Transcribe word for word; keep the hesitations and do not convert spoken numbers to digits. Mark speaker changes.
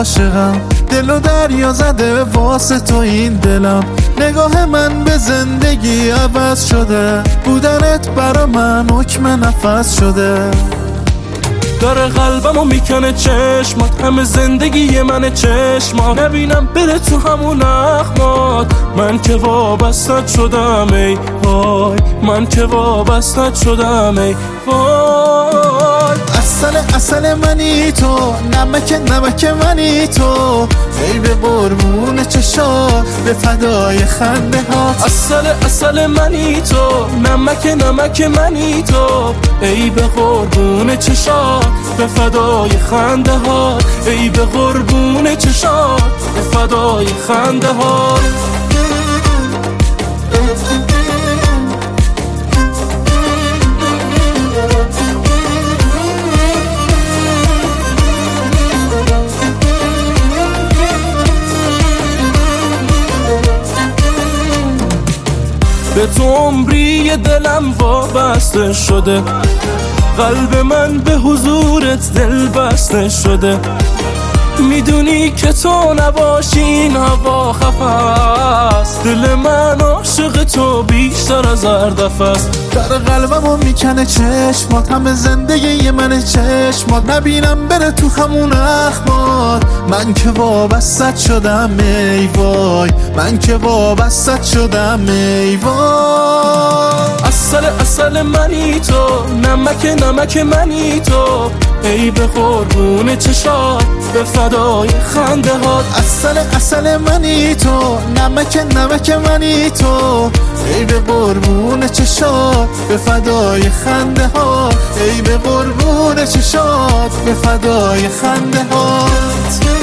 Speaker 1: عاشقم، دل و دریا زده واسه تو این دلم. نگاه من به زندگی عوض شده، بودنت برا من حکم نفس شده.
Speaker 2: داره قلبمو میکنه چشمات، همه زندگی منه چشمات. نبینم بره تو همون اخمات، من که وابستت شدم ای وای، من که وابستت شدم ای وای.
Speaker 1: اصل اصل منی تو، نمک نمک منی تو، ای به قربون چشات به فدای خنده هات.
Speaker 2: اصل اصل منی تو، نمک نمک منی تو، ای به قربون چشات به فدای خنده هات. ای به قربون چشات به فدای خنده هات. به تو عمری دلم وابسته شده، قلب من به حضورت دل بسته شده. میدونی که تو نباشی این هوا خفه است، دل من عاشق تو بیشتر از هر دفعه است.
Speaker 1: در قلبمو میکنه چشمات، همه زندگی من چشمات. نبینم بره تو همون اخمات، من که وابستت شدم ای وای، من که وابستت شدم ای وای.
Speaker 2: اصل اصل منی تو، نمک نمک منی تو، ای به قربون چشات به فدای خنده هات.
Speaker 1: اصل اصل منی تو، نمک نمک منی تو، ای به قربون چشات به فدای خنده هات. ای به قربون چشات به فدای خنده هات.